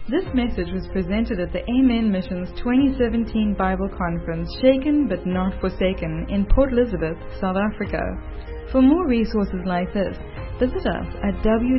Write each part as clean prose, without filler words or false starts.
This message was presented at the Amen Missions 2017 Bible Conference, Shaken but Not Forsaken, in Port Elizabeth, South Africa. For more resources like this, visit us at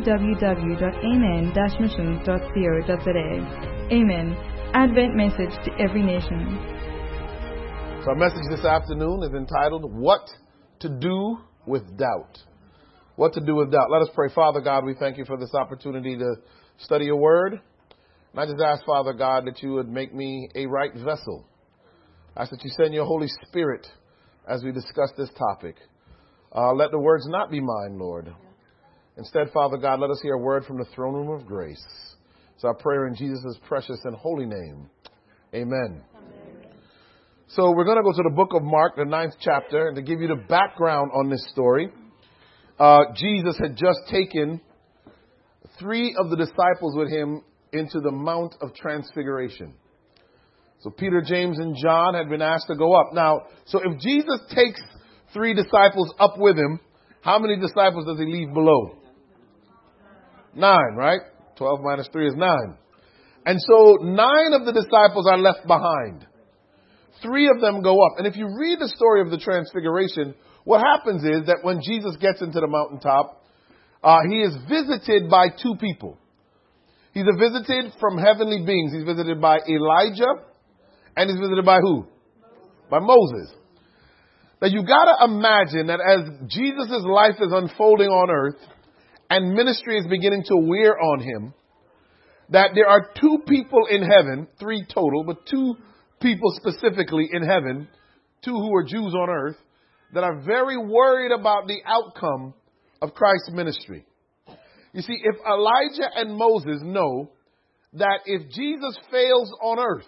www.amen-missions.co.za. Amen. Advent message to every nation. So our message this afternoon is entitled, What to Do with Doubt. What to do with doubt. Let us pray. Father God, we thank you for this opportunity to study your word. And I just ask, Father God, that you would make me a right vessel. I ask that you send your Holy Spirit as we discuss this topic. Let the words not be mine, Lord. Instead, Father God, let us hear a word from the throne room of grace. So I pray in Jesus' precious and holy name. Amen. So we're going to go to the book of Mark, the 9th chapter, and to give you the background on this story. Jesus had just taken 3 of the disciples with him into the Mount of Transfiguration. So Peter, James, and John had been asked to go up. Now, so if Jesus takes 3 disciples up with him, how many disciples does he leave below? 9, right? 12 minus 3 is 9. And so 9 of the disciples are left behind. 3 of them go up. And if you read the story of the Transfiguration, what happens is that when Jesus gets into the mountaintop, he is visited by 2 people. He's visited from heavenly beings. He's visited by Elijah, and he's visited by who? By Moses. Now you got to imagine that as Jesus' life is unfolding on earth and ministry is beginning to wear on him, that there are 2 people in heaven, 3 total, but 2 people specifically in heaven, 2 who are Jews on earth, that are very worried about the outcome of Christ's ministry. You see, if Elijah and Moses know that if Jesus fails on earth,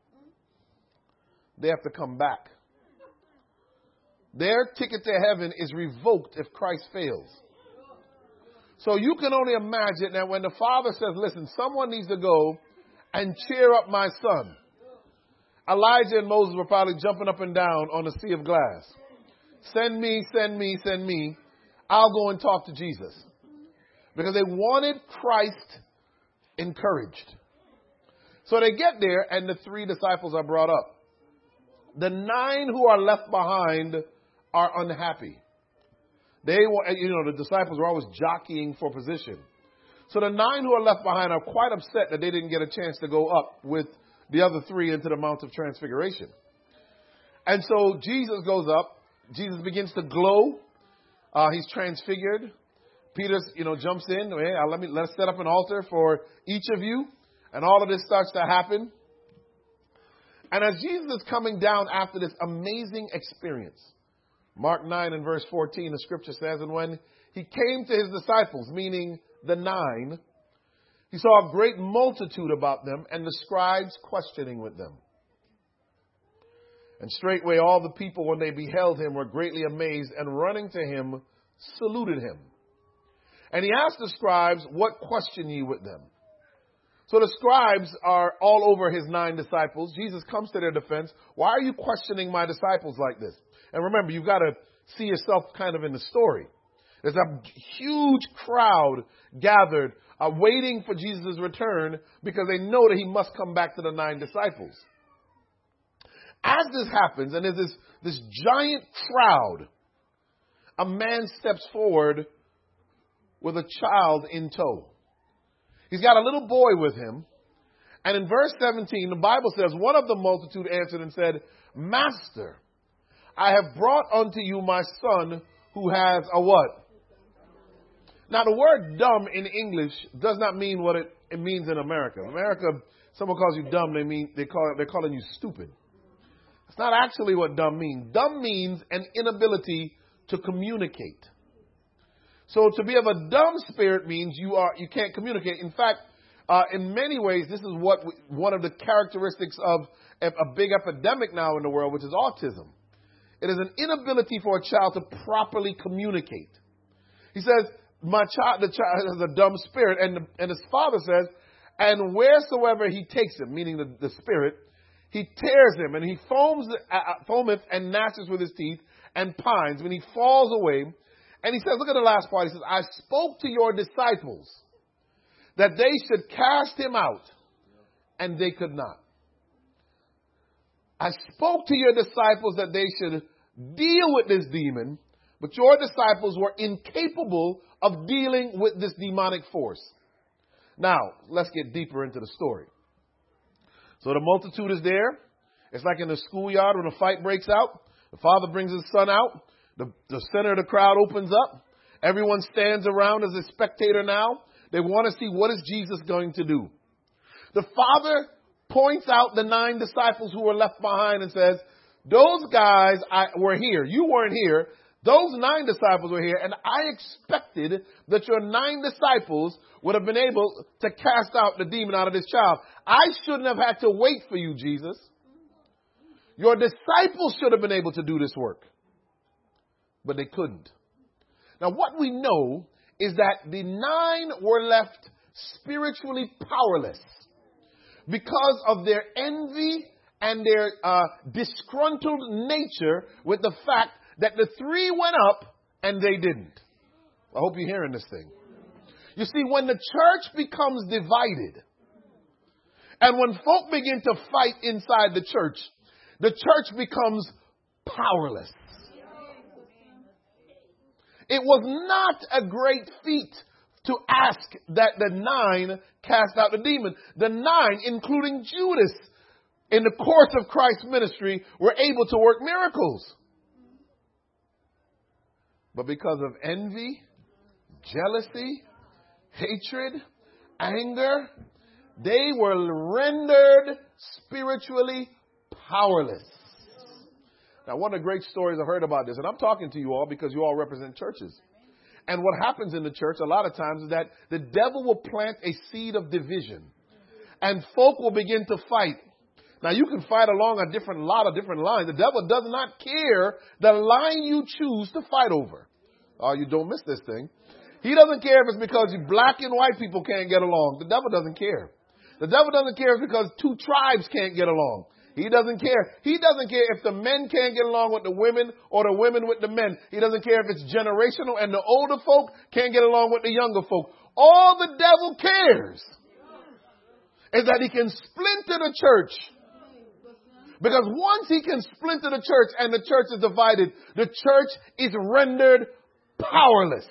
they have to come back. Their ticket to heaven is revoked if Christ fails. So you can only imagine that when the Father says, listen, someone needs to go and cheer up my son. Elijah and Moses were probably jumping up and down on the sea of glass. Send me, send me, send me. I'll go and talk to Jesus. Because they wanted Christ encouraged. So they get there and the 3 disciples are brought up. The 9 who are left behind are unhappy. The disciples were always jockeying for position. So the 9 who are left behind are quite upset that they didn't get a chance to go up with the other 3 into the Mount of Transfiguration. And so Jesus goes up. Jesus begins to glow. He's transfigured. Peter, jumps in. Hey, let's set up an altar for each of you. And all of this starts to happen. And as Jesus is coming down after this amazing experience, Mark 9 and verse 14, the scripture says, and when he came to his disciples, meaning the 9, he saw a great multitude about them and the scribes questioning with them. And straightway all the people, when they beheld him, were greatly amazed, and running to him, saluted him. And he asked the scribes, what question ye with them? So the scribes are all over his 9 disciples. Jesus comes to their defense. Why are you questioning my disciples like this? And remember, you've got to see yourself kind of in the story. There's a huge crowd gathered, waiting for Jesus' return because they know that he must come back to the 9 disciples. As this happens, and there's this giant crowd, a man steps forward with a child in tow. He's got a little boy with him. And in verse 17, the Bible says, one of the multitude answered and said, Master, I have brought unto you my son who has a what? Now, the word dumb in English does not mean what it means in America. In America, someone calls you dumb, they're calling you stupid. It's not actually what dumb means. Dumb means an inability to communicate. So to be of a dumb spirit means you can't communicate. In fact, in many ways, this is one of the characteristics of a big epidemic now in the world, which is autism. It is an inability for a child to properly communicate. He says, the child has a dumb spirit, and his father says, and wheresoever he takes him, meaning the spirit, he tears him, and he foameth and gnashes with his teeth, and pines when he falls away. And he says, look at the last part. He says, I spoke to your disciples that they should cast him out, and they could not. I spoke to your disciples that they should deal with this demon, but your disciples were incapable of dealing with this demonic force. Now, let's get deeper into the story. So the multitude is there. It's like in the schoolyard when a fight breaks out. The father brings his son out. The center of the crowd opens up. Everyone stands around as a spectator now. They want to see what is Jesus going to do. The father points out the 9 disciples who were left behind and says, those guys were here. You weren't here. Those 9 disciples were here. And I expected that your 9 disciples would have been able to cast out the demon out of this child. I shouldn't have had to wait for you, Jesus. Your disciples should have been able to do this work. But they couldn't. Now, what we know is that the 9 were left spiritually powerless because of their envy and their disgruntled nature with the fact that the 3 went up and they didn't. I hope you're hearing this thing. You see, when the church becomes divided and when folk begin to fight inside the church becomes powerless. It was not a great feat to ask that the 9 cast out the demon. The 9, including Judas, in the course of Christ's ministry, were able to work miracles. But because of envy, jealousy, hatred, anger, they were rendered spiritually powerless. Now, one of the great stories I've heard about this, and I'm talking to you all because you all represent churches. And what happens in the church a lot of times is that the devil will plant a seed of division. And folk will begin to fight. Now, you can fight along a lot of different lines. The devil does not care the line you choose to fight over. Oh, you don't miss this thing. He doesn't care if it's because black and white people can't get along. The devil doesn't care. The devil doesn't care if it's because 2 tribes can't get along. He doesn't care. He doesn't care if the men can't get along with the women or the women with the men. He doesn't care if it's generational and the older folk can't get along with the younger folk. All the devil cares is that he can splinter the church. Because once he can splinter the church and the church is divided, the church is rendered powerless.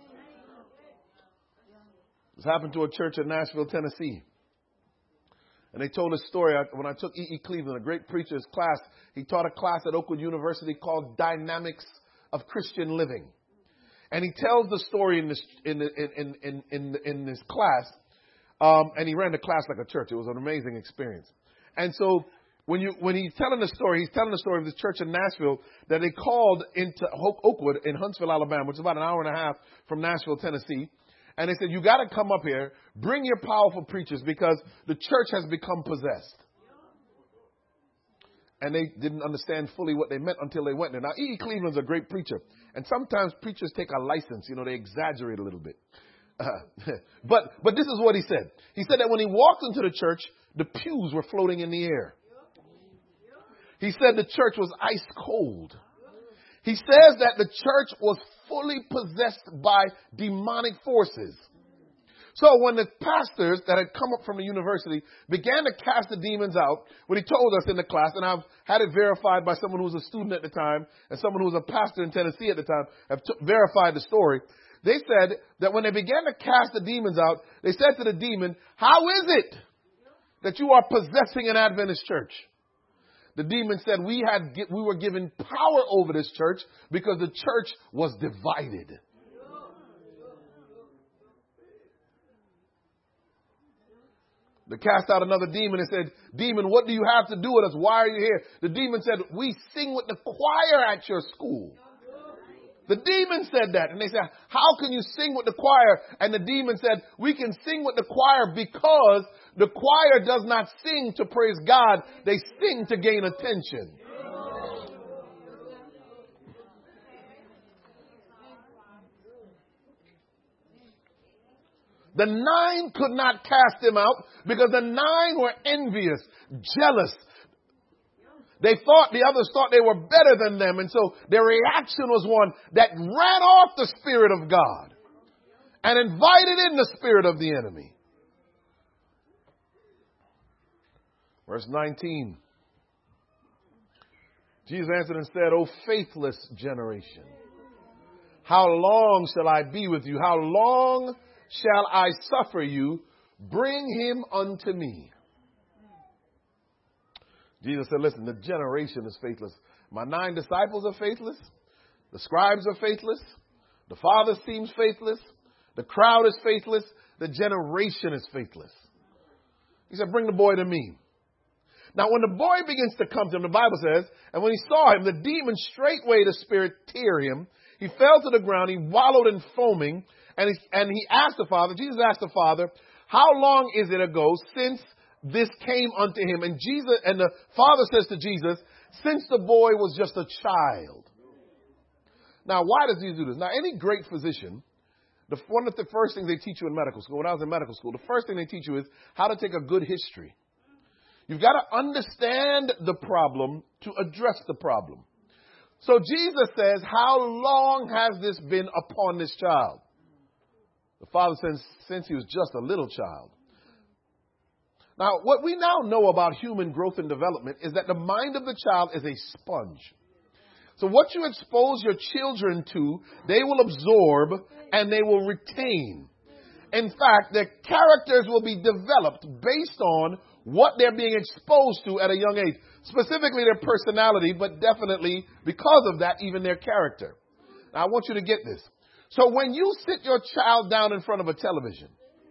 This happened to a church in Nashville, Tennessee. And they told a story when I took E.E. Cleveland, a great preacher's class. He taught a class at Oakwood University called Dynamics of Christian Living. And he tells the story in this class. And he ran the class like a church. It was an amazing experience. And so when he's telling the story of this church in Nashville that they called into Oakwood in Huntsville, Alabama, which is about an hour and a half from Nashville, Tennessee. And they said, you got to come up here, bring your powerful preachers because the church has become possessed. And they didn't understand fully what they meant until they went there. Now, E.E. Cleveland's a great preacher. And sometimes preachers take a license. They exaggerate a little bit. But this is what he said. He said that when he walked into the church, the pews were floating in the air. He said the church was ice cold. He says that the church was fully possessed by demonic forces. So when the pastors that had come up from the university began to cast the demons out, what he told us in the class, and I've had it verified by someone who was a student at the time and someone who was a pastor in Tennessee at the time, have verified the story. They said that when they began to cast the demons out, they said to the demon, how is it that you are possessing an Adventist church? The demon said we were given power over this church because the church was divided. They cast out another demon and said, demon, what do you have to do with us? Why are you here? The demon said, we sing with the choir at your school. The demon said that. And they said, how can you sing with the choir? And the demon said, we can sing with the choir because the choir does not sing to praise God. They sing to gain attention. The 9 could not cast him out because the 9 were envious, jealous. The others thought they were better than them. And so their reaction was one that ran off the Spirit of God and invited in the spirit of the enemy. Verse 19. Jesus answered and said, O faithless generation, how long shall I be with you? How long shall I suffer you? Bring him unto me. Jesus said, listen, the generation is faithless. My 9 disciples are faithless. The scribes are faithless. The Father seems faithless. The crowd is faithless. The generation is faithless. He said, bring the boy to me. Now, when the boy begins to come to him, the Bible says, and when he saw him, the demon straightway the spirit tear him. He fell to the ground. He wallowed in foaming. And he asked the Father, Jesus asked the Father, how long is it ago since this came unto him? And the Father says to Jesus, since the boy was just a child. Now, why does Jesus do this? Now, any great physician, one of the first things they teach you in medical school, when I was in medical school, the first thing they teach you is how to take a good history. You've got to understand the problem to address the problem. So Jesus says, how long has this been upon this child? The Father says, since he was just a little child. Now, what we now know about human growth and development is that the mind of the child is a sponge. So what you expose your children to, they will absorb and they will retain. In fact, their characters will be developed based on what they're being exposed to at a young age. Specifically their personality, but definitely because of that, even their character. Now, I want you to get this. So when you sit your child down in front of a television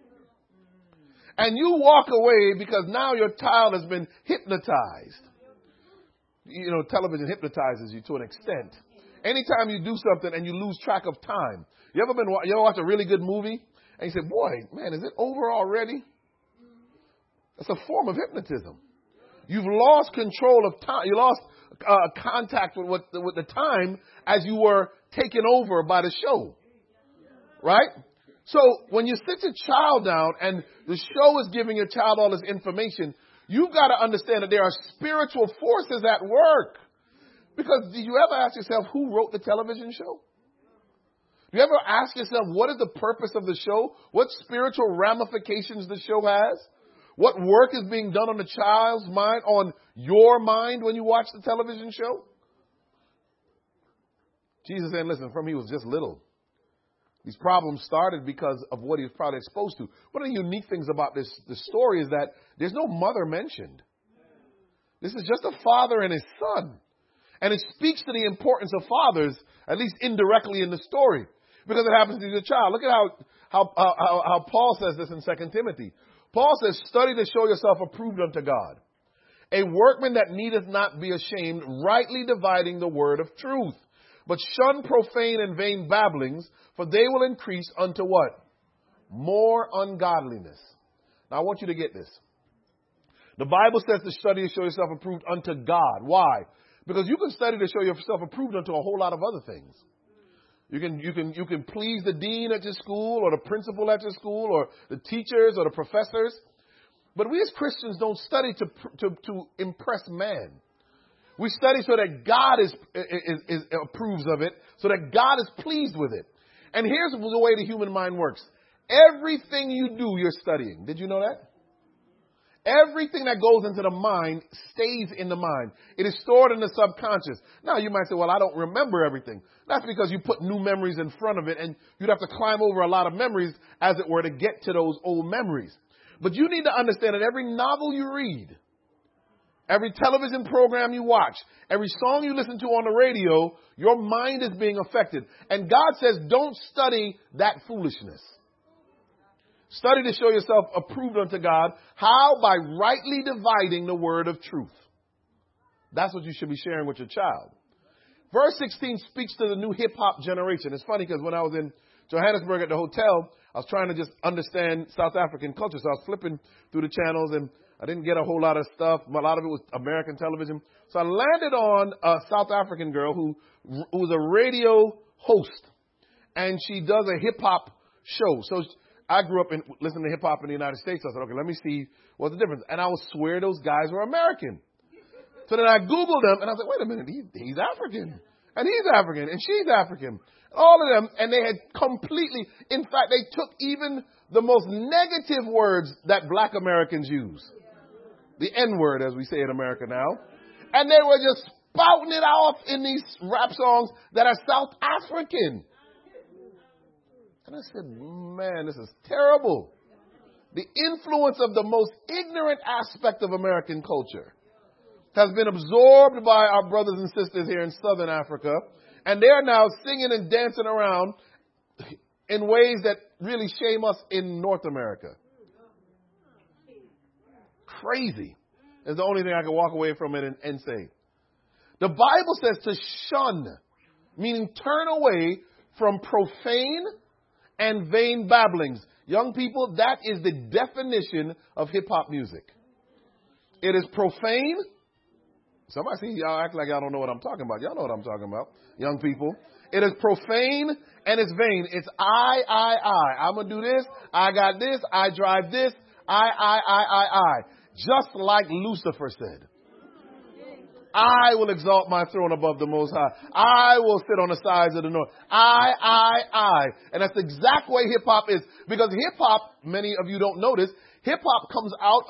and you walk away because now your child has been hypnotized. You know, television hypnotizes you to an extent. Anytime you do something and you lose track of time. You ever watch a really good movie and you say, boy, man, is it over already? It's a form of hypnotism. You've lost control of time. You lost contact with the time as you were taken over by the show. Right? So when you sit your child down and the show is giving your child all this information, you've got to understand that there are spiritual forces at work. Because do you ever ask yourself who wrote the television show? Do you ever ask yourself what is the purpose of the show? What spiritual ramifications the show has? What work is being done on the child's mind, on your mind when you watch the television show? Jesus said, listen, from he was just little. These problems started because of what he was probably exposed to. One of the unique things about this story is that there's no mother mentioned. This is just a father and his son. And it speaks to the importance of fathers, at least indirectly in the story, because it happens to your child. Look at how Paul says this in 2 Timothy. Paul says, study to show yourself approved unto God, a workman that needeth not be ashamed, rightly dividing the word of truth. But shun profane and vain babblings, for they will increase unto what? More ungodliness. Now, I want you to get this. The Bible says to study to show yourself approved unto God. Why? Because you can study to show yourself approved unto a whole lot of other things. You can please the dean at your school or the principal at your school or the teachers or the professors. But we as Christians don't study to impress man. We study so that God approves of it, so that God is pleased with it. And here's the way the human mind works. Everything you do, you're studying. Did you know that? Everything that goes into the mind stays in the mind. It is stored in the subconscious. Now, you might say, well, I don't remember everything. That's because you put new memories in front of it, and you'd have to climb over a lot of memories, as it were, to get to those old memories. But you need to understand that every novel you read, every television program you watch, every song you listen to on the radio, your mind is being affected. And God says, don't study that foolishness. Study to show yourself approved unto God. How? By rightly dividing the word of truth. That's what you should be sharing with your child. Verse 16 speaks to the new hip-hop generation. It's funny because when I was in Johannesburg at the hotel, I was trying to just understand South African culture. So I was flipping through the channels and I didn't get a whole lot of stuff. A lot of it was American television. So I landed on a South African girl who was a radio host. And she does a hip-hop show. So I grew up listening to hip-hop in the United States. I said, okay, let me see what's the difference. And I would swear those guys were American. So then I Googled them, and I was like, wait a minute, he's African. And he's African, and she's African. All of them, and they had completely, in fact, they took even the most negative words that black Americans use. the N-word, as we say in America now. And they were just spouting it off in these rap songs that are South African. And I said, man, this is terrible. The influence of the most ignorant aspect of American culture has been absorbed by our brothers and sisters here in Southern Africa. And they're now singing and dancing around in ways that really shame us in North America. Crazy is the only thing I can walk away from it and say. The Bible says to shun, meaning turn away from profane and vain babblings. Young people, that is the definition of hip-hop music. It is profane. Somebody see y'all act like y'all don't know what I'm talking about. Y'all know what I'm talking about, young people. It is profane and it's vain. It's I. I'm going to do this. I got this. I drive this. I. Just like Lucifer said. I will exalt my throne above the Most High. I will sit on the sides of the north. I. And that's the exact way hip-hop is. Because hip-hop, many of you don't notice, hip-hop comes out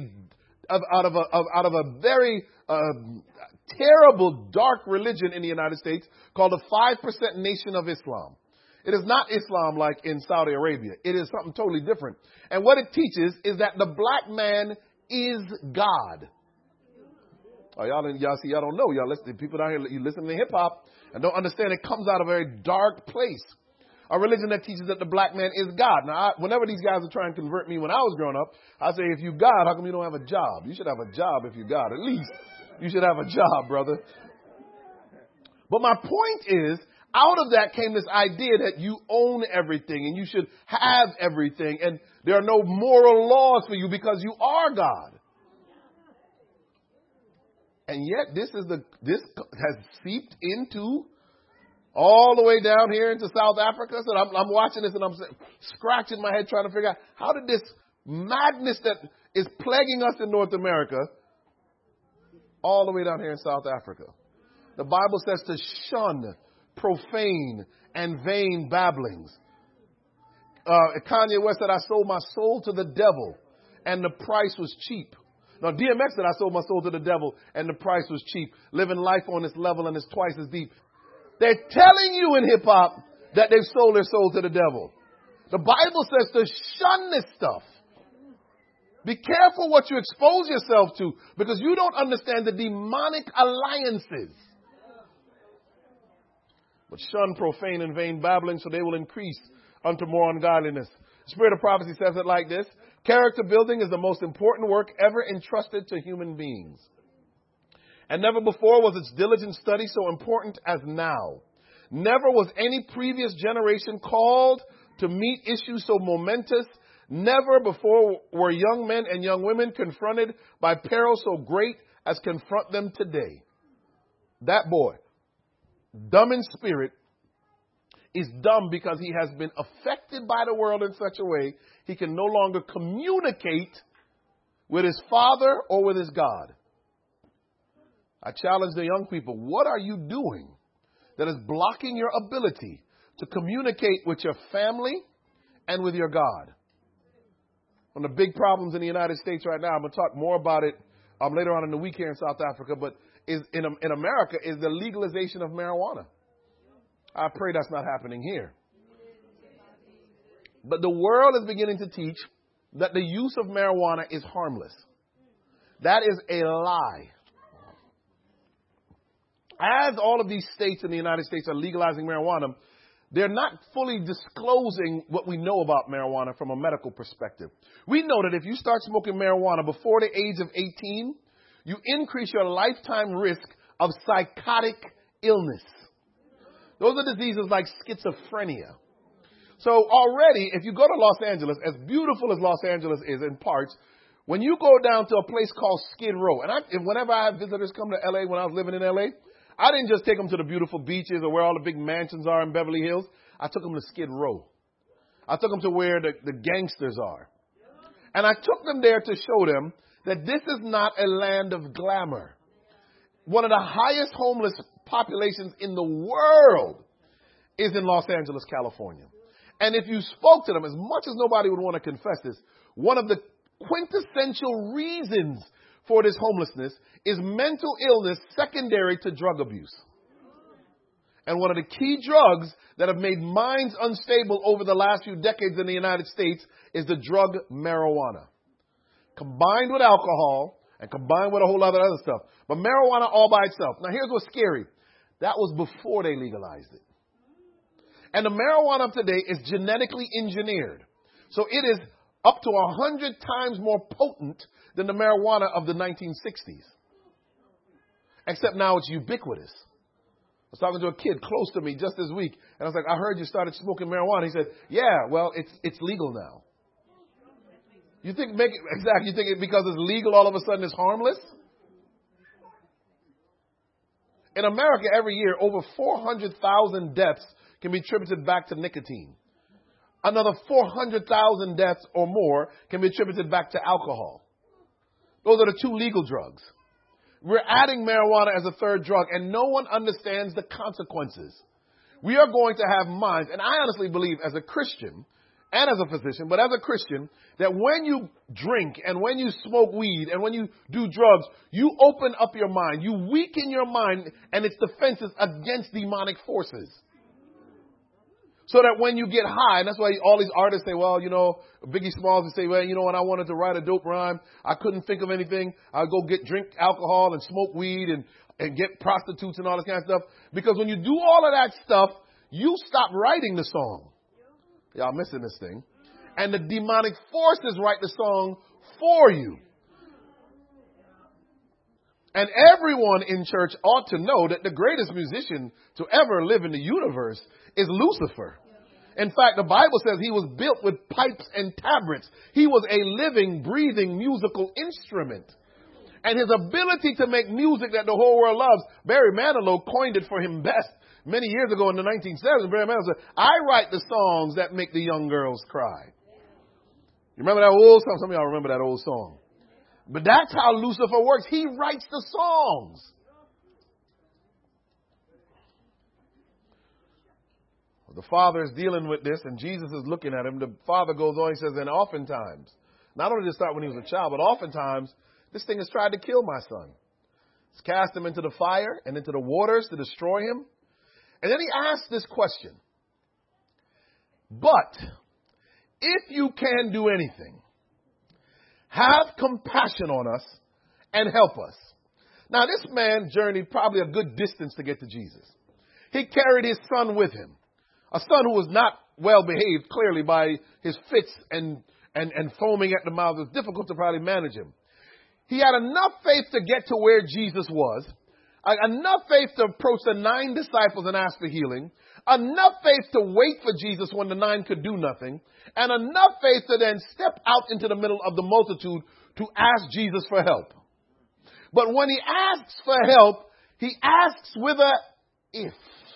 of a very terrible, dark religion in the United States called the 5% Nation of Islam. It is not Islam like in Saudi Arabia. It is something totally different. And what it teaches is that the black man is God. Oh, y'all see, y'all don't know. Y'all listen, people down here, you listen to hip hop and don't understand it comes out of a very dark place. A religion that teaches that the black man is God. Now, whenever these guys are trying to convert me when I was growing up, I say, if you God, how come you don't have a job? You should have a job if you God. At least you should have a job, brother. But my point is, out of that came this idea that you own everything and you should have everything. And there are no moral laws for you because you are God. And yet this has seeped into all the way down here into South Africa. So I'm watching this and I'm scratching my head trying to figure out how did this madness that is plaguing us in North America all the way down here in South Africa. The Bible says to shun profane and vain babblings. Kanye West said, I sold my soul to the devil and the price was cheap. Now, DMX said, I sold my soul to the devil and the price was cheap. Living life on this level and it's twice as deep. They're telling you in hip hop that they've sold their soul to the devil. The Bible says to shun this stuff. Be careful what you expose yourself to because you don't understand the demonic alliances. But shun profane and vain babbling so they will increase unto more ungodliness. The Spirit of prophecy says it like this. Character building is the most important work ever entrusted to human beings. And never before was its diligent study so important as now. Never was any previous generation called to meet issues so momentous. Never before were young men and young women confronted by peril so great as confront them today. That boy, dumb in spirit, is dumb because he has been affected by the world in such a way he can no longer communicate with his father or with his God. I challenge the young people, what are you doing that is blocking your ability to communicate with your family and with your God? One of the big problems in the United States right now, I'm going to talk more about it later on in the week here in South Africa, but is in America is the legalization of marijuana. I pray that's not happening here. But the world is beginning to teach that the use of marijuana is harmless. That is a lie. As all of these states in the United States are legalizing marijuana, they're not fully disclosing what we know about marijuana from a medical perspective. We know that if you start smoking marijuana before the age of 18, you increase your lifetime risk of psychotic illness. Those are diseases like schizophrenia. So already, if you go to Los Angeles, as beautiful as Los Angeles is in parts, when you go down to a place called Skid Row, and whenever I have visitors come to L.A. when I was living in L.A., I didn't just take them to the beautiful beaches or where all the big mansions are in Beverly Hills. I took them to Skid Row. I took them to where the gangsters are. And I took them there to show them that this is not a land of glamour. One of the highest homeless populations in the world is in Los Angeles, California. And if you spoke to them, as much as nobody would want to confess this, one of the quintessential reasons for this homelessness is mental illness secondary to drug abuse. And one of the key drugs that have made minds unstable over the last few decades in the United States is the drug marijuana. Combined with alcohol and combined with a whole lot of other stuff. But marijuana all by itself. Now here's what's scary. That was before they legalized it. And the marijuana of today is genetically engineered. So it is up to 100 times more potent than the marijuana of the 1960s. Except now it's ubiquitous. I was talking to a kid close to me just this week, and I was like, I heard you started smoking marijuana. He said, yeah, well, it's legal now. You think you think because it's legal all of a sudden it's harmless? In America every year, over 400,000 deaths can be attributed back to nicotine. Another 400,000 deaths or more can be attributed back to alcohol. Those are the two legal drugs. We're adding marijuana as a third drug, and no one understands the consequences. We are going to have minds, and I honestly believe as a Christian and as a physician, but as a Christian, that when you drink and when you smoke weed and when you do drugs, you open up your mind. You weaken your mind and its defenses against demonic forces. So that when you get high, and that's why all these artists say, well, you know, Biggie Smalls would say, well, you know, when I wanted to write a dope rhyme, I couldn't think of anything. I'd go drink alcohol and smoke weed and get prostitutes and all this kind of stuff. Because when you do all of that stuff, you stop writing the song. Y'all missing this thing. And the demonic forces write the song for you. And everyone in church ought to know that the greatest musician to ever live in the universe is Lucifer. In fact, the Bible says he was built with pipes and tabrets. He was a living, breathing musical instrument. And his ability to make music that the whole world loves, Barry Manilow coined it for him best. Many years ago in the 1970s, Barry Manilow said, I write the songs that make the young girls cry. You remember that old song? Some of y'all remember that old song. But that's how Lucifer works. He writes the songs. The Father is dealing with this, and Jesus is looking at him. The Father goes on, he says, and oftentimes, not only did it start when he was a child, but oftentimes, this thing has tried to kill my son. It's cast him into the fire and into the waters to destroy him. And then he asks this question. But, if you can do anything, have compassion on us and help us. Now, this man journeyed probably a good distance to get to Jesus. He carried his son with him. A son who was not well behaved, clearly, by his fits and foaming at the mouth. It was difficult to probably manage him. He had enough faith to get to where Jesus was, enough faith to approach the 9 disciples and ask for healing, enough faith to wait for Jesus when the 9 could do nothing, and enough faith to then step out into the middle of the multitude to ask Jesus for help. But when he asks for help, he asks with a if.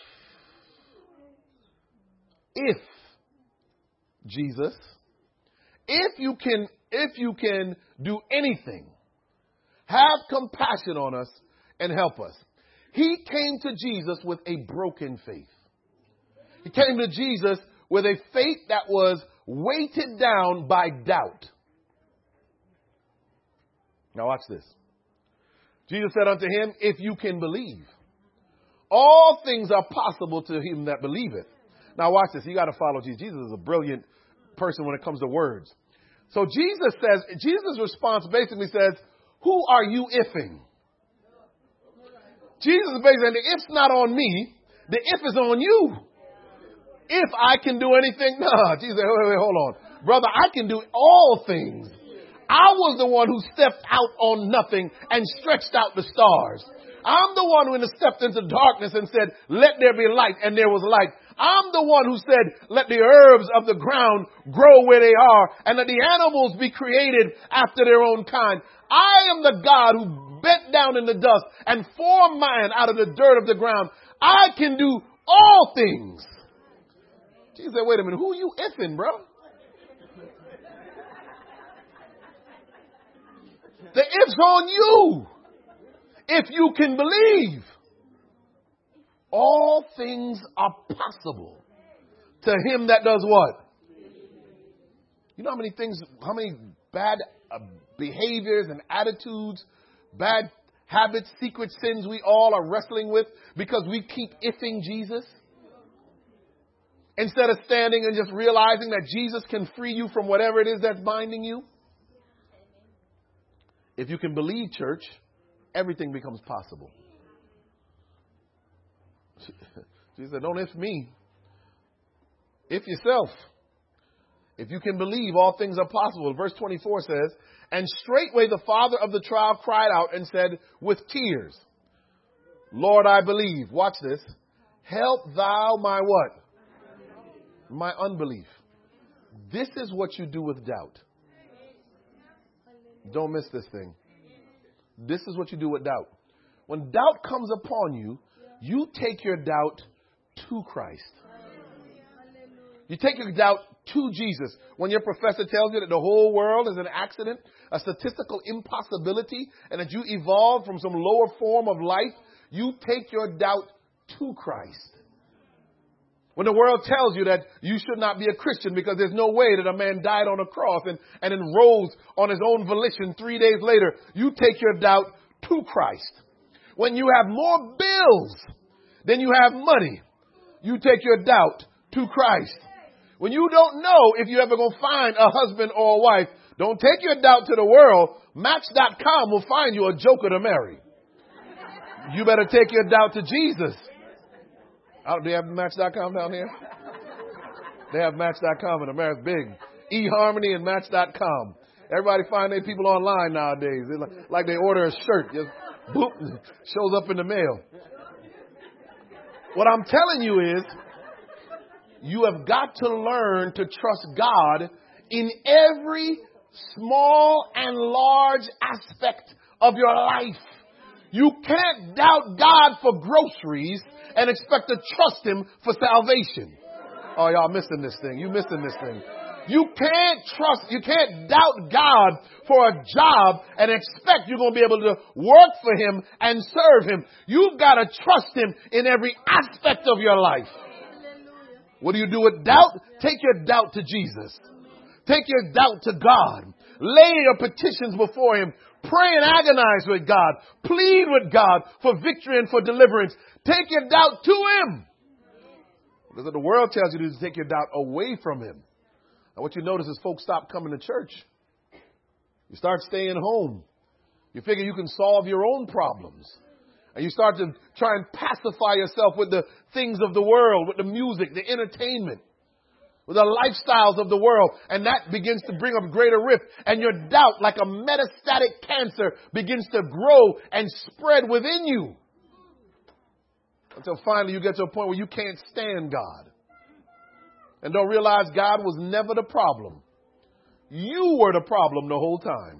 If, Jesus, if you can do anything, have compassion on us and help us. He came to Jesus with a broken faith. He came to Jesus with a faith that was weighted down by doubt. Now watch this. Jesus said unto him, if you can believe, all things are possible to him that believeth. Now watch this. You got to follow Jesus. Jesus is a brilliant person when it comes to words. So Jesus' response basically says, who are you ifing? Jesus is basically saying, the if's not on me. The if is on you. If I can do anything. No, Jesus said, wait, hold on. Brother, I can do all things. I was the one who stepped out on nothing and stretched out the stars. I'm the one who stepped into darkness and said, let there be light, and there was light. I'm the one who said, let the herbs of the ground grow where they are, and let the animals be created after their own kind. I am the God who bent down in the dust and formed man out of the dirt of the ground. I can do all things. Jesus said, wait a minute, who are you effing, bro? The if's on you. If you can believe, all things are possible to him that does what? You know how many bad behaviors and attitudes bad habits, secret sins we all are wrestling with because we keep ifing Jesus? Instead of standing and just realizing that Jesus can free you from whatever it is that's binding you? If you can believe, church, everything becomes possible. Jesus said, don't if me. If yourself. If you can believe, all things are possible. Verse 24 says, and straightway the father of the child cried out and said with tears, Lord, I believe. Watch this. Help thou my what? My unbelief. This is what you do with doubt. Don't miss this thing. This is what you do with doubt. When doubt comes upon you, you take your doubt to Christ. You take your doubt to Jesus. When your professor tells you that the whole world is an accident, a statistical impossibility, and that you evolved from some lower form of life, you take your doubt to Christ. When the world tells you that you should not be a Christian because there's no way that a man died on a cross and then rose on his own volition 3 days later, you take your doubt to Christ. When you have more bills than you have money, you take your doubt to Christ. When you don't know if you're ever going to find a husband or a wife, don't take your doubt to the world. Match.com will find you a joker to marry. You better take your doubt to Jesus. Do they have Match.com down here? They have Match.com in America. Big. eHarmony and Match.com. Everybody find their people online nowadays. It's like they order a shirt. Just boop, shows up in the mail. What I'm telling you is, you have got to learn to trust God in every small and large aspect of your life. You can't doubt God for groceries and expect to trust Him for salvation. Oh, y'all missing this thing. You missing this thing. You can't doubt God for a job and expect you're going to be able to work for Him and serve Him. You've got to trust Him in every aspect of your life. What do you do with doubt? Take your doubt to Jesus. Take your doubt to God. Lay your petitions before Him. Pray and agonize with God. Plead with God for victory and for deliverance. Take your doubt to Him. Because what the world tells you to do is take your doubt away from Him. And what you notice is folks stop coming to church. You start staying home. You figure you can solve your own problems. And you start to try and pacify yourself with the things of the world, with the music, the entertainment, with the lifestyles of the world. And that begins to bring up greater rift. And your doubt, like a metastatic cancer, begins to grow and spread within you. Until finally you get to a point where you can't stand God. And don't realize God was never the problem. You were the problem the whole time.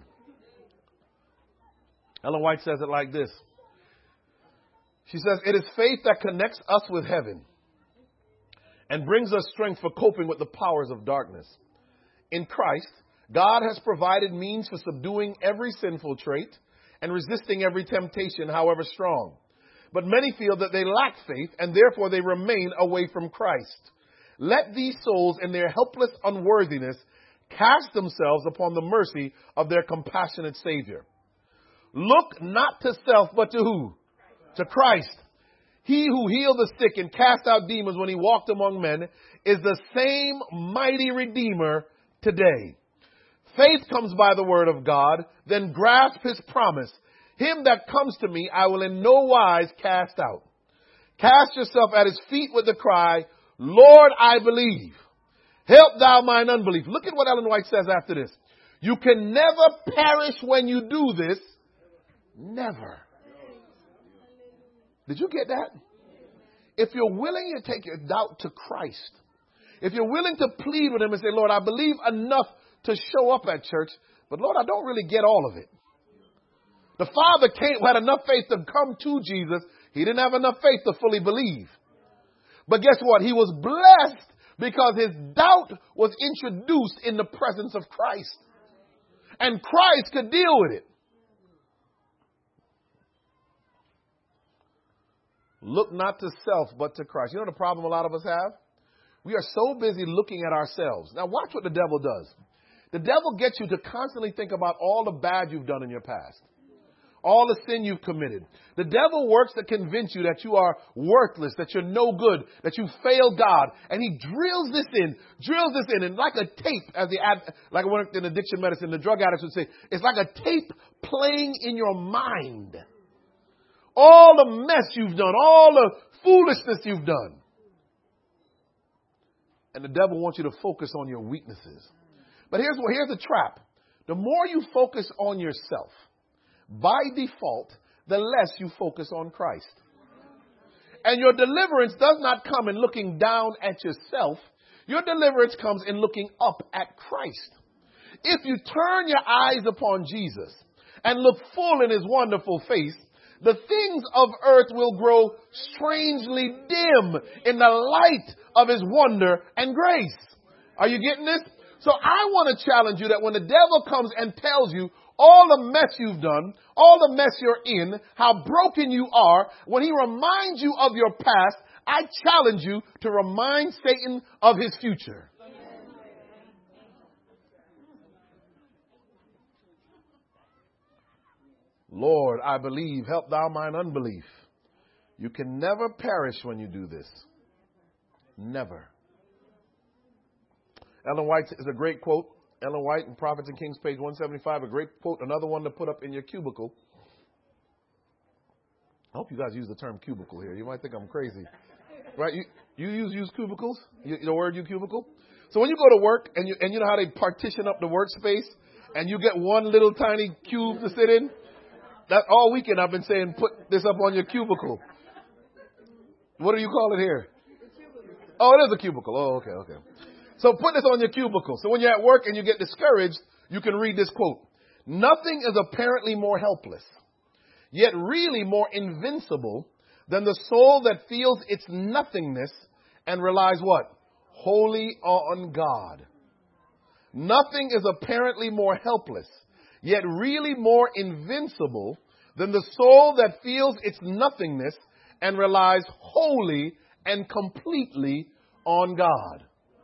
Ellen White says it like this. She says, it is faith that connects us with heaven and brings us strength for coping with the powers of darkness. In Christ, God has provided means for subduing every sinful trait and resisting every temptation, however strong. But many feel that they lack faith and therefore they remain away from Christ. Let these souls in their helpless unworthiness cast themselves upon the mercy of their compassionate Savior. Look not to self, but to who? To Christ. He who healed the sick and cast out demons when He walked among men is the same mighty Redeemer today. Faith comes by the word of God, then grasp His promise. Him that comes to me, I will in no wise cast out. Cast yourself at His feet with the cry, Lord, I believe. Help thou mine unbelief. Look at what Ellen White says after this. You can never perish when you do this. Never. Did you get that? If you're willing to take your doubt to Christ, if you're willing to plead with Him and say, Lord, I believe enough to show up at church, but Lord, I don't really get all of it. The Father had enough faith to come to Jesus. He didn't have enough faith to fully believe. But guess what? He was blessed because his doubt was introduced in the presence of Christ. And Christ could deal with it. Look not to self, but to Christ. You know the problem a lot of us have? We are so busy looking at ourselves. Now watch what the devil does. The devil gets you to constantly think about all the bad you've done in your past. all the sin you've committed. The devil works to convince you that you are worthless, that you're no good, that you failed God. And he drills this in, and like a tape, like I worked in addiction medicine, the drug addicts would say, it's like a tape playing in your mind. All the mess you've done, all the foolishness you've done. And the devil wants you to focus on your weaknesses. But here's the trap. The more you focus on yourself, by default, the less you focus on Christ. And your deliverance does not come in looking down at yourself. Your deliverance comes in looking up at Christ. If you turn your eyes upon Jesus and look full in his wonderful face, the things of earth will grow strangely dim in the light of his wonder and grace. Are you getting this? So I want to challenge you that when the devil comes and tells you all the mess you've done, all the mess you're in, how broken you are, when he reminds you of your past, I challenge you to remind Satan of his future. Lord, I believe, help thou mine unbelief. You can never perish when you do this. Never. Ellen White is a great quote. Ellen White in Prophets and Kings, page 175, a great quote, another one to put up in your cubicle. I hope you guys use the term cubicle here. You might think I'm crazy. Right? You use cubicles? The word cubicle? So when you go to work and you know how they partition up the workspace and you get one little tiny cube to sit in? That all weekend I've been saying, put this up on your cubicle. What do you call it here? Oh, it is a cubicle. Oh, okay. So put this on your cubicle. So when you're at work and you get discouraged, you can read this quote. Nothing is apparently more helpless, yet really more invincible than the soul that feels its nothingness and relies what? Wholly on God. Nothing is apparently more helpless, yet really more invincible than the soul that feels its nothingness and relies wholly and completely on God.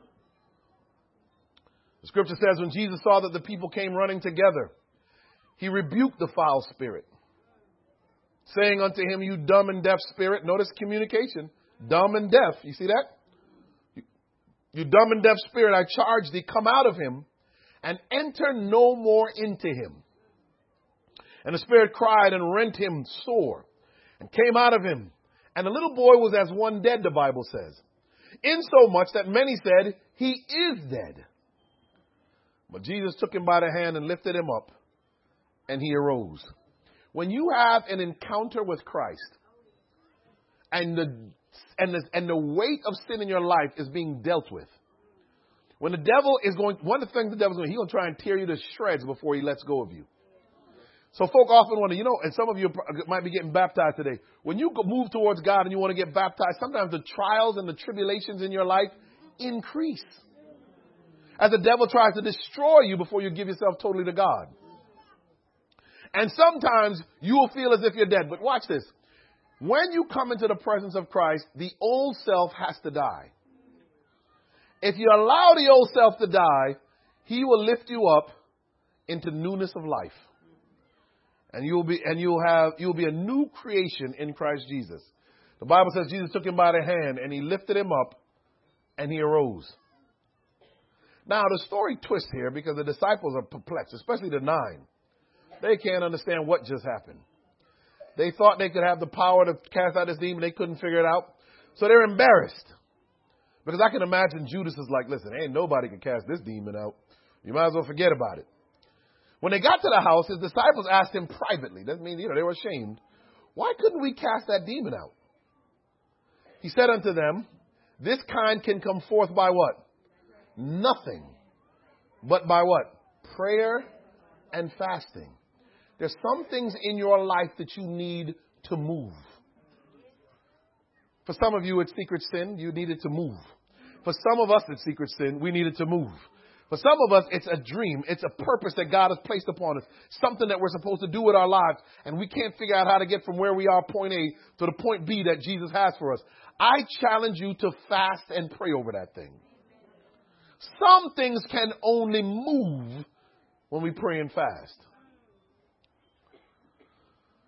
The scripture says when Jesus saw that the people came running together, he rebuked the foul spirit, saying unto him, you dumb and deaf spirit. Notice communication. Dumb and deaf. You see that? You dumb and deaf spirit, I charge thee, come out of him and enter no more into him. And the spirit cried and rent him sore and came out of him. And the little boy was as one dead, the Bible says. Insomuch that many said, he is dead. But Jesus took him by the hand and lifted him up, and he arose. When you have an encounter with Christ, and the weight of sin in your life is being dealt with, when the devil is going, one of the things the devil's doing, he's going to try and tear you to shreds before he lets go of you. So folk often wonder, and some of you might be getting baptized today. When you move towards God and you want to get baptized, sometimes the trials and the tribulations in your life increase as the devil tries to destroy you before you give yourself totally to God. And sometimes you will feel as if you're dead. But watch this. When you come into the presence of Christ, the old self has to die. If you allow the old self to die, he will lift you up into newness of life. And you'll be a new creation in Christ Jesus. The Bible says Jesus took him by the hand and he lifted him up and he arose. Now the story twists here because the disciples are perplexed, especially the 9. They can't understand what just happened. They thought they could have the power to cast out this demon. They couldn't figure it out. So they're embarrassed. Because I can imagine Judas is like, listen, ain't nobody can cast this demon out. You might as well forget about it. When they got to the house, his disciples asked him privately. That means, they were ashamed. Why couldn't we cast that demon out? He said unto them, this kind can come forth by what? Nothing. But by what? Prayer and fasting. There's some things in your life that you need to move. For some of you, it's secret sin. You needed to move. For some of us, it's secret sin. We needed to move. For some of us, it's a dream. It's a purpose that God has placed upon us. Something that we're supposed to do with our lives. And we can't figure out how to get from where we are, point A, to the point B that Jesus has for us. I challenge you to fast and pray over that thing. Some things can only move when we pray and fast.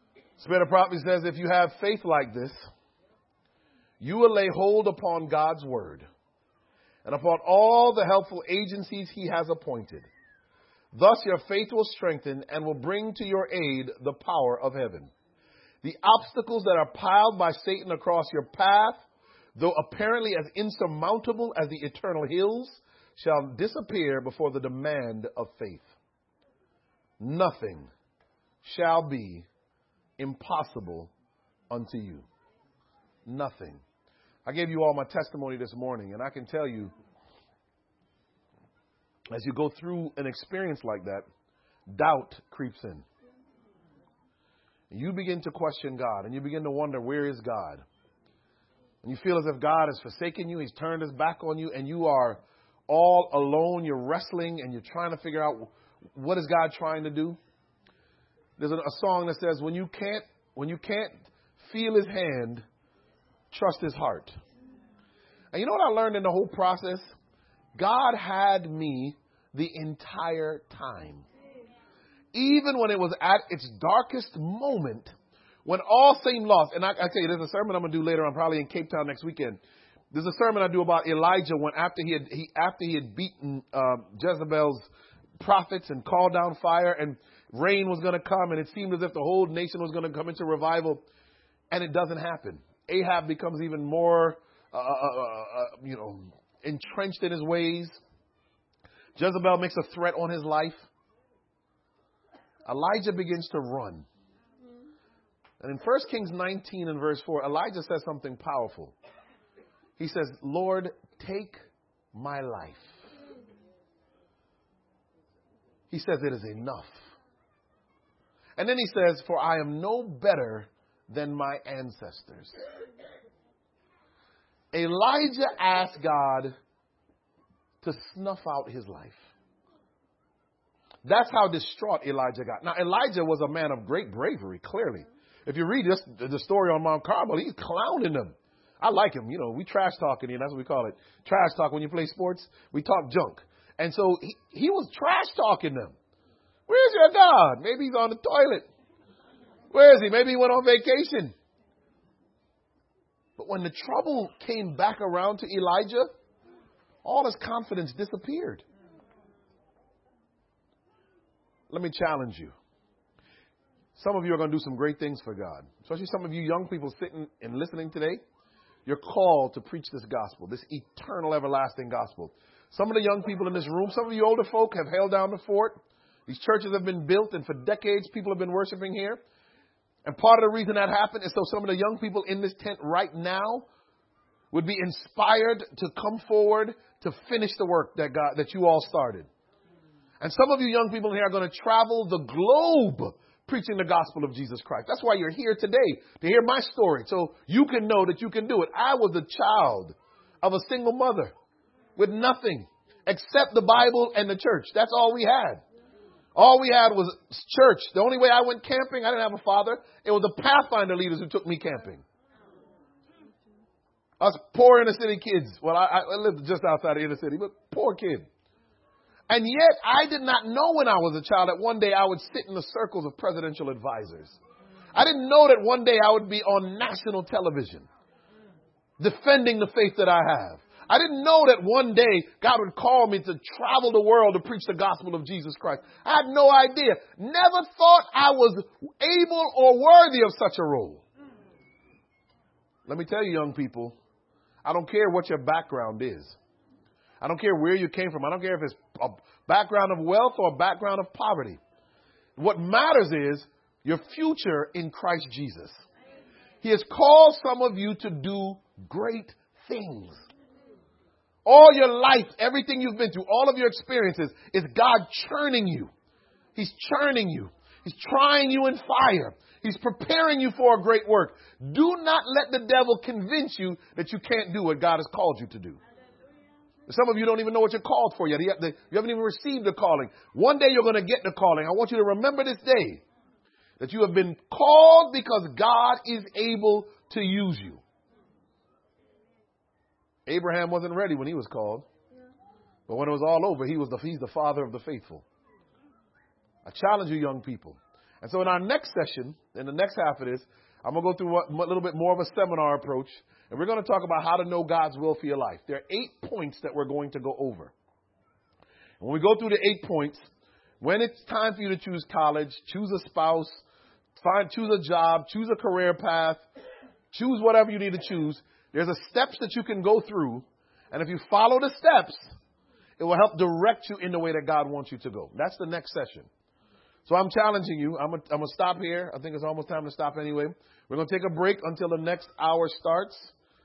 Spirit of prophecy says, if you have faith like this, you will lay hold upon God's word and upon all the helpful agencies he has appointed. Thus your faith will strengthen and will bring to your aid the power of heaven. The obstacles that are piled by Satan across your path, though apparently as insurmountable as the eternal hills, shall disappear before the demand of faith. Nothing shall be impossible unto you. Nothing. I gave you all my testimony this morning, and I can tell you, as you go through an experience like that, doubt creeps in. You begin to question God, and you begin to wonder, where is God? And you feel as if God has forsaken you, he's turned his back on you, and you are all alone. You're wrestling, and you're trying to figure out, what is God trying to do? There's a song that says, when you can't feel his hand, trust his heart. And you know what I learned in the whole process? God had me the entire time. Even when it was at its darkest moment, when all seemed lost. And I tell you, there's a sermon I'm going to do later on, probably in Cape Town next weekend. There's a sermon I do about Elijah when after he had beaten Jezebel's prophets and called down fire, and rain was going to come, and it seemed as if the whole nation was going to come into revival, and it doesn't happen. Ahab becomes even more, entrenched in his ways. Jezebel makes a threat on his life. Elijah begins to run. And in 1 Kings 19 and verse 4, Elijah says something powerful. He says, Lord, take my life. He says it is enough. And then he says, for I am no better than my ancestors. Elijah asked God to snuff out his life. That's how distraught Elijah got. Now, Elijah was a man of great bravery, clearly. If you read the story on Mount Carmel, he's clowning them. I like him. You know, we trash talking here. That's what we call it. Trash talk. When you play sports, we talk junk. And so he was trash talking them. Where's your God? Maybe he's on the toilet. Where is he? Maybe he went on vacation. But when the trouble came back around to Elijah, all his confidence disappeared. Let me challenge you. Some of you are going to do some great things for God. Especially some of you young people sitting and listening today. You're called to preach this gospel, this eternal, everlasting gospel. Some of the young people in this room, some of you older folk have held down the fort. These churches have been built, and for decades people have been worshiping here. And part of the reason that happened is so some of the young people in this tent right now would be inspired to come forward to finish the work that you all started. And some of you young people in here are going to travel the globe preaching the gospel of Jesus Christ. That's why you're here today, to hear my story, so you can know that you can do it. I was a child of a single mother with nothing except the Bible and the church. That's all we had. All we had was church. The only way I went camping, I didn't have a father. It was the Pathfinder leaders who took me camping. Us poor inner city kids. Well, I lived just outside the inner city, but poor kid. And yet I did not know when I was a child that one day I would sit in the circles of presidential advisors. I didn't know that one day I would be on national television defending the faith that I have. I didn't know that one day God would call me to travel the world to preach the gospel of Jesus Christ. I had no idea. Never thought I was able or worthy of such a role. Let me tell you, young people, I don't care what your background is. I don't care where you came from. I don't care if it's a background of wealth or a background of poverty. What matters is your future in Christ Jesus. He has called some of you to do great things. All your life, everything you've been through, all of your experiences is God churning you. He's churning you. He's trying you in fire. He's preparing you for a great work. Do not let the devil convince you that you can't do what God has called you to do. Some of you don't even know what you're called for yet. You haven't even received the calling. One day you're going to get the calling. I want you to remember this day that you have been called because God is able to use you. Abraham wasn't ready when he was called. But when it was all over, he's the father of the faithful. I challenge you, young people. And so in our next session, in the next half of this, I'm going to go through a little bit more of a seminar approach, and we're going to talk about how to know God's will for your life. There are 8 points that we're going to go over. And when we go through the 8 points, when it's time for you to choose college, choose a spouse, choose a job, choose a career path, choose whatever you need to choose, there's a steps that you can go through, and if you follow the steps, it will help direct you in the way that God wants you to go. That's the next session. So I'm challenging you. I'm going to stop here. I think it's almost time to stop anyway. We're going to take a break until the next hour starts.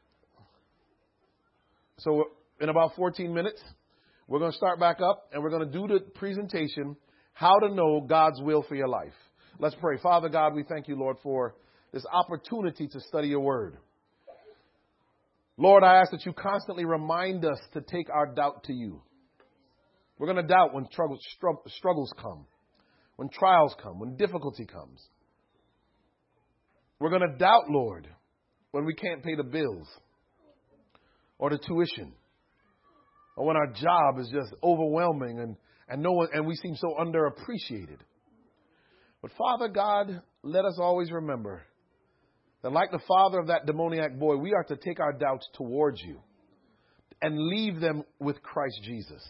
So in about 14 minutes, we're going to start back up, and we're going to do the presentation, How to Know God's Will for Your Life. Let's pray. Father God, we thank you, Lord, for this opportunity to study your word. Lord, I ask that you constantly remind us to take our doubt to you. We're going to doubt when struggles come, when trials come, when difficulty comes. We're going to doubt, Lord, when we can't pay the bills or the tuition, or when our job is just overwhelming and we seem so underappreciated. But Father God, let us always remember that like the father of that demoniac boy, we are to take our doubts towards you and leave them with Christ Jesus.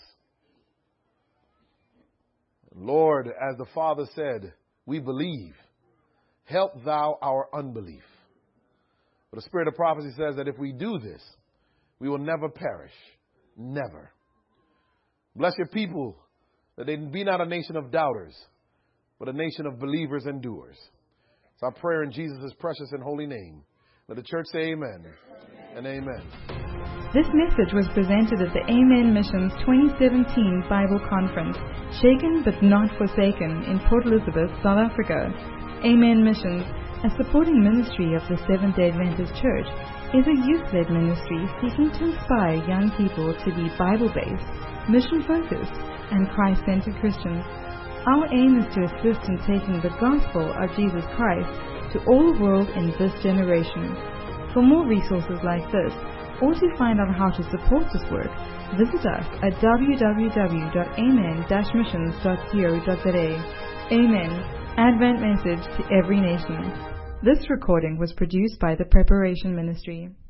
Lord, as the Father said, we believe. Help thou our unbelief. But the Spirit of prophecy says that if we do this, we will never perish. Never. Bless your people, that they be not a nation of doubters, but a nation of believers and doers. It's our prayer in Jesus' precious and holy name. Let the church say amen, and amen. This message was presented at the Amen Missions 2017 Bible Conference, Shaken but Not Forsaken, in Port Elizabeth, South Africa. Amen Missions, a supporting ministry of the Seventh-day Adventist Church, is a youth-led ministry seeking to inspire young people to be Bible-based, mission-focused, and Christ-centered Christians. Our aim is to assist in taking the gospel of Jesus Christ to all the world in this generation. For more resources like this, or to find out how to support this work, visit us at www.amen-missions.co.za. Amen. Advent message to every nation. This recording was produced by the Preparation Ministry.